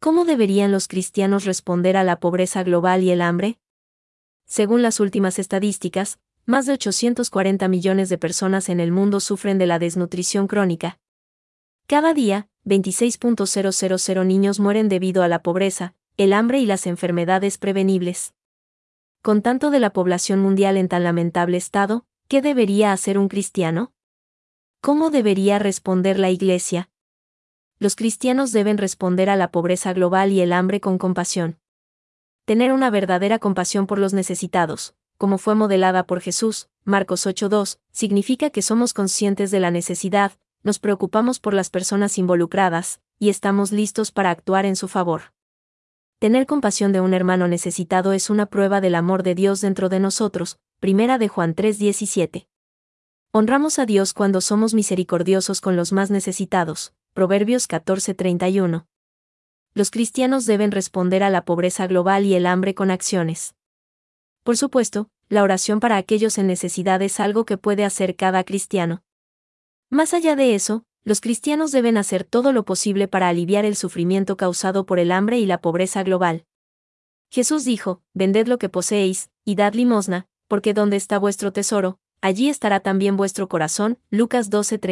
¿Cómo deberían los cristianos responder a la pobreza global y el hambre? Según las últimas estadísticas, más de 840 millones de personas en el mundo sufren de la desnutrición crónica. Cada día, 26.000 niños mueren debido a la pobreza, el hambre y las enfermedades prevenibles. Con tanto de la población mundial en tan lamentable estado, ¿qué debería hacer un cristiano? ¿Cómo debería responder la Iglesia? Los cristianos deben responder a la pobreza global y el hambre con compasión. Tener una verdadera compasión por los necesitados, como fue modelada por Jesús, Marcos 8:2, significa que somos conscientes de la necesidad, nos preocupamos por las personas involucradas, y estamos listos para actuar en su favor. Tener compasión de un hermano necesitado es una prueba del amor de Dios dentro de nosotros, 1 de Juan 3:17. Honramos a Dios cuando somos misericordiosos con los más necesitados, Proverbios 14:31. Los cristianos deben responder a la pobreza global y el hambre con acciones. Por supuesto, la oración para aquellos en necesidad es algo que puede hacer cada cristiano. Más allá de eso, los cristianos deben hacer todo lo posible para aliviar el sufrimiento causado por el hambre y la pobreza global. Jesús dijo: vended lo que poseéis, y dad limosna, porque donde está vuestro tesoro, allí estará también vuestro corazón. Lucas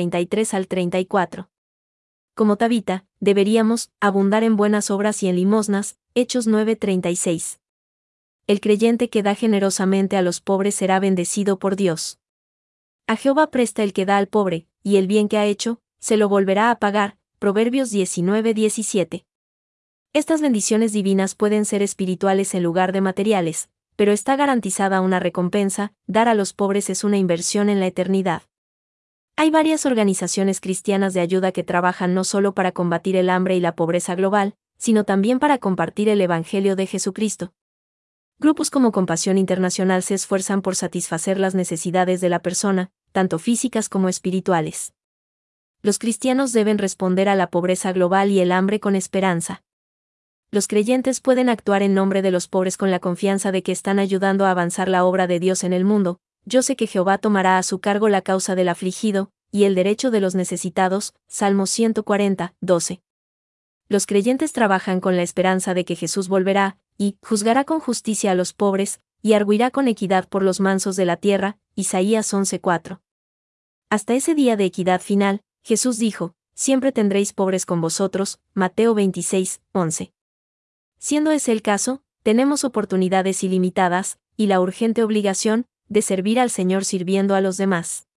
12:33-34. Como Tabita, deberíamos abundar en buenas obras y en limosnas. Hechos 9:36. El creyente que da generosamente a los pobres será bendecido por Dios. A Jehová presta el que da al pobre, y el bien que ha hecho, se lo volverá a pagar. Proverbios 19:17. Estas bendiciones divinas pueden ser espirituales en lugar de materiales, pero está garantizada una recompensa. Dar a los pobres es una inversión en la eternidad. Hay varias organizaciones cristianas de ayuda que trabajan no solo para combatir el hambre y la pobreza global, sino también para compartir el Evangelio de Jesucristo. Grupos como Compasión Internacional se esfuerzan por satisfacer las necesidades de la persona, tanto físicas como espirituales. Los cristianos deben responder a la pobreza global y el hambre con esperanza. Los creyentes pueden actuar en nombre de los pobres con la confianza de que están ayudando a avanzar la obra de Dios en el mundo. Yo sé que Jehová tomará a su cargo la causa del afligido, y el derecho de los necesitados. Salmo 140:12. Los creyentes trabajan con la esperanza de que Jesús volverá, y juzgará con justicia a los pobres, y arguirá con equidad por los mansos de la tierra. Isaías 11:4. Hasta ese día de equidad final, Jesús dijo: siempre tendréis pobres con vosotros. Mateo 26:11. Siendo ese el caso, tenemos oportunidades ilimitadas, y la urgente obligación, de servir al Señor sirviendo a los demás.